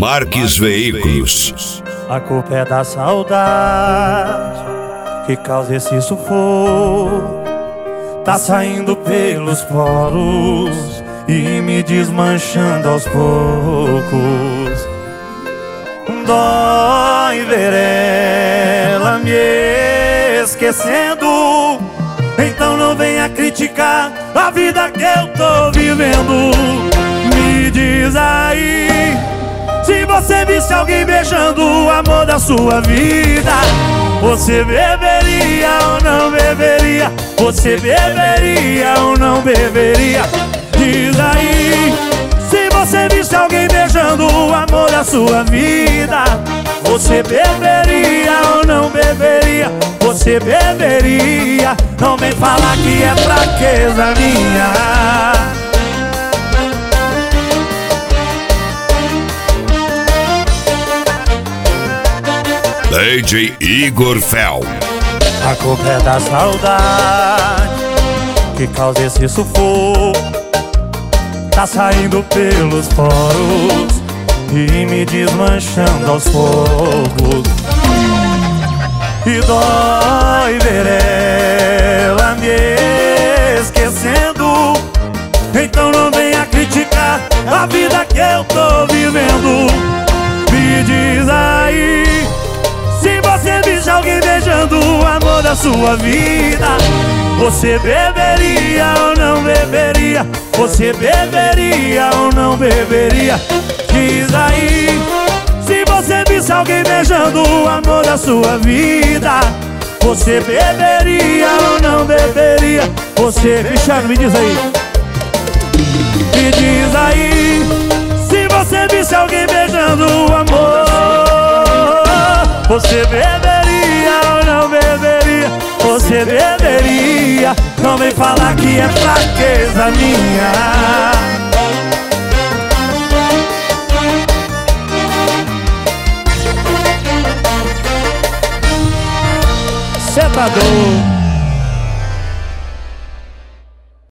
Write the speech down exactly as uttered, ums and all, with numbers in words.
Marques Veículos. A culpa é da saudade que causa esse sufoco. Tá saindo pelos poros e me desmanchando aos poucos. Dói ver ela me esquecendo. Então não venha criticar a vida que eu tô vivendo. Me diz aí, se você visse alguém beijando o amor da sua vida, você beberia ou não beberia? Você beberia ou não beberia? Diz aí, se você visse alguém beijando o amor da sua vida, você beberia ou não beberia? Você beberia? Não vem falar que é fraqueza minha. D J Igor Fel. A culpa é da saudade que causa esse sufoco. Tá saindo pelos poros e me desmanchando aos poucos. E dói ver ela me esquecendo. Então não venha criticar a vida que eu tô vivendo. Me diz aí, se você visse alguém beijando o amor da sua vida, você beberia ou não beberia? Você beberia ou não beberia? Diz aí, se você visse alguém beijando o amor da sua vida, você beberia ou não beberia? Você, Cristiano, me diz aí. Me diz aí, se você visse alguém beijando o amor, você beberia ou não beberia? Você beberia? Não vem falar que é fraqueza minha. Cê tá doido?